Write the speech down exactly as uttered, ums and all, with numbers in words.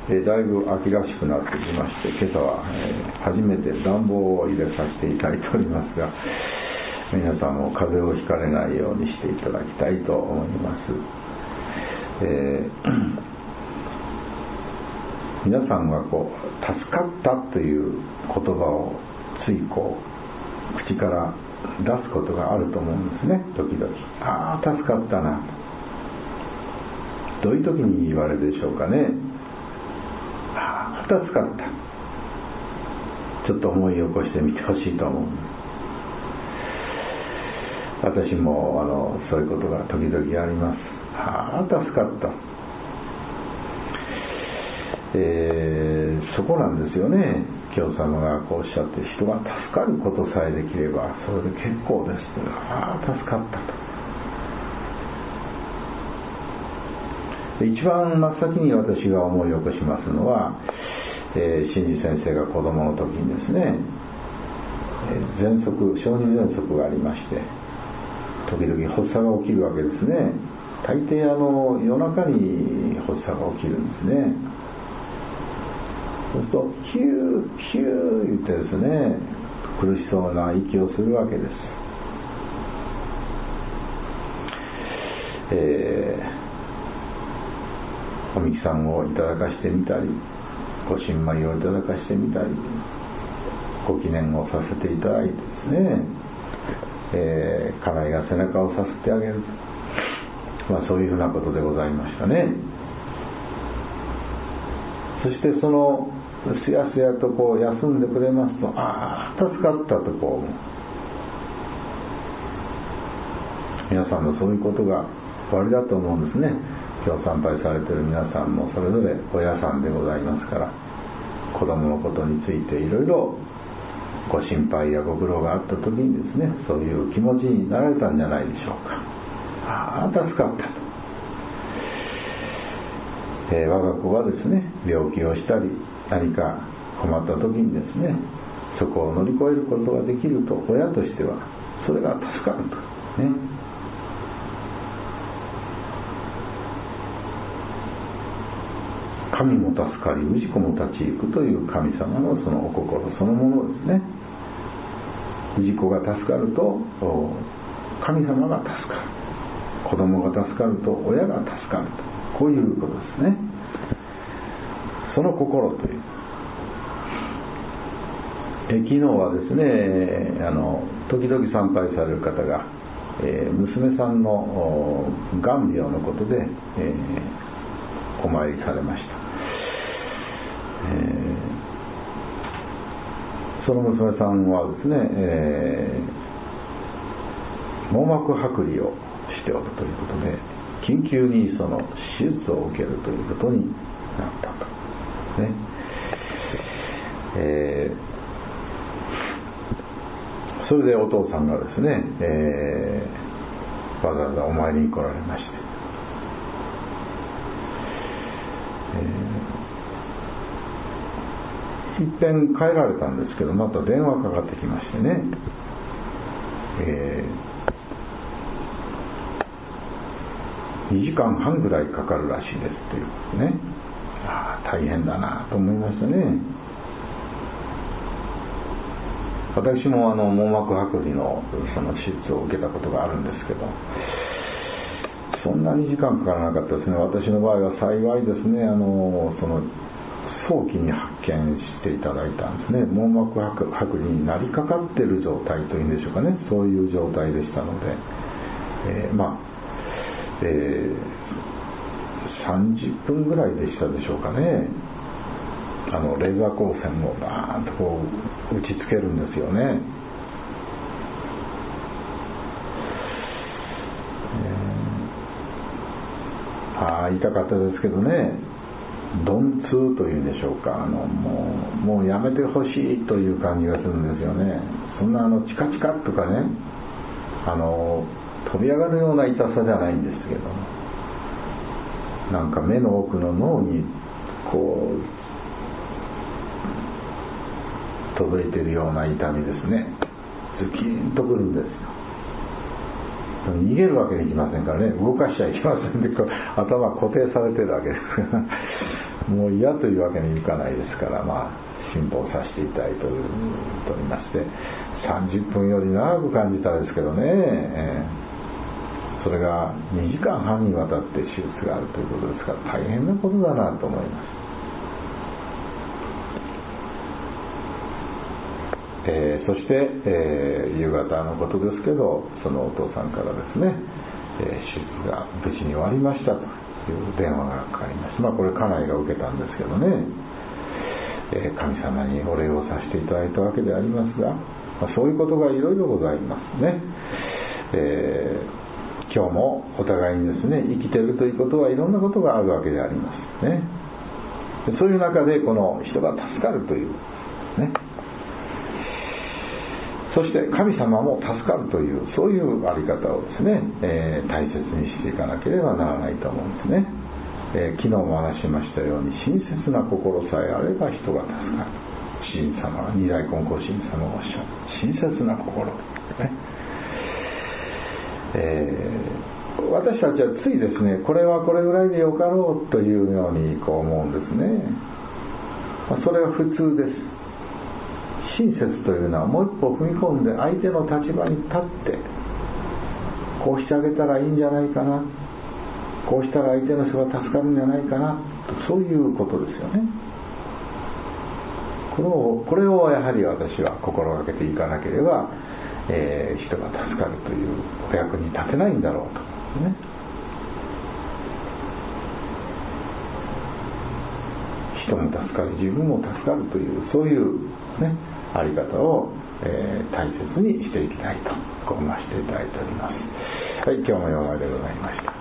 えー、だいぶ秋らしくなってきまして、今朝は、えー、初めて暖房を入れさせていただいておりますが、皆さんも風邪をひかれないようにしていただきたいと思います。えー、皆さんはこう助かったという言葉をついこう口から出すことがあると思うんですね。時々、ああ助かったな。どういう時に言われるでしょうかね。ああ助かった。ちょっと思い起こしてみてほしいと思う。私もあのそういうことが時々あります。ああ助かった、えー、そこなんですよね。教様がこうおっしゃって、人が助かることさえできればそれで結構です。ああ助かったと。一番真っ先に私が思い起こしますのは、えー、新次先生が子供の時にですね、えー、喘息小児喘息がありまして、時々発作が起きるわけですね。大抵あの夜中に発作が起きるんですね。そうするとヒューヒュー言ってですね、苦しそうな息をするわけです。えー、おみきさんをいただかしてみたり、ご新米をいただかしてみたり、ご記念をさせていただいてですね、えー、家内が背中をさすってあげる、まあ、そういうふうなことでございましたね。そしてそのすやすやとこう休んでくれますと、ああ助かったとこう、皆さんもそういうことがおありだと思うんですね。今日参拝されている皆さんもそれぞれ親さんでございますから、子供のことについていろいろご心配やご苦労があった時にですね、そういう気持ちになられたんじゃないでしょうか。ああ助かったと、えー、我が子がですね病気をしたり何か困った時にですね、そこを乗り越えることができると、親としてはそれが助かるとね。神も助かり氏子も立ち行くという神様のそのお心そのものですね。氏子が助かると神様が助かる、子供が助かると親が助かると、こういうことですね。その心という、え昨日はですね、あの時々参拝される方が、えー、娘さんの眼病のことで、えー、お参りされました。えー、その娘さんはですね、えー、網膜剥離をしておるということで、緊急にその手術を受けるということになったと、ね。えー、それでお父さんがですね、えー、わざわざお参りに来られまして、えー、いっぺん帰られたんですけど、また電話かかってきましてね、えー、にじかんはんぐらいかかるらしいですということね。ああ大変だなと思いましたね。私もあの網膜剥離のその手術を受けたことがあるんですけど、そんなに時間かからなかったですね。私の場合は幸いですね、あのその早期に発見していただいたんですね。網膜剥離になりかかっている状態というんでしょうかね、そういう状態でしたので、えー、まあ、えー、さんじゅっぷんぐらいでしたでしょうかね。あのレーザー光線をバーンとこう打ちつけるんですよね。えー、ああ痛かったですけどね、鈍痛というんでしょうか、あのもう、もうやめてほしいという感じがするんですよね。そんなあのチカチカとかね、あの飛び上がるような痛さじゃないんですけど、なんか目の奥の脳にこう届いているような痛みですね。ズキーンとくるんですよ。逃げるわけにいきませんからね、動かしちゃいけませんで、こう頭固定されてるわけですもう嫌というわけにいかないですから、まあ辛抱させていただいておりまして、さんじゅっぷんより長く感じたんですけどね、えー、それがにじかんはんにわたって手術があるということですから大変なことだなと思います。えー、そして、えー、夕方のことですけど、そのお父さんからですね、えー、手術が無事に終わりましたという電話がかかりました。まあこれ家内が受けたんですけどね、えー、神様にお礼をさせていただいたわけでありますが、まあ、そういうことがいろいろございますね。えー、今日もお互いにですね、生きているということはいろんなことがあるわけでありますね。でそういう中でこの人が助かるというね、そして神様も助かるというそういうあり方をですね、えー、大切にしていかなければならないと思うんですね。えー、昨日も話しましたように、親切な心さえあれば人が助かる。神様が、二代金光神様がおっしゃる親切な心ですね。えー、私たちはついですね、これはこれぐらいでよかろうというようにこう思うんですね。まあ、それは普通です。親切というのはもう一歩踏み込んで相手の立場に立ってこうしてあげたらいいんじゃないかな、こうしたら相手の人が助かるんじゃないかなと、そういうことですよね。これを、これをやはり私は心がけていかなければ、えー、人が助かるというお役に立てないんだろうとね。人も助かる、自分も助かるというそういうね、あり方を、えー、大切にしていきたいとこうましていただいております。はい、今日もようでございました。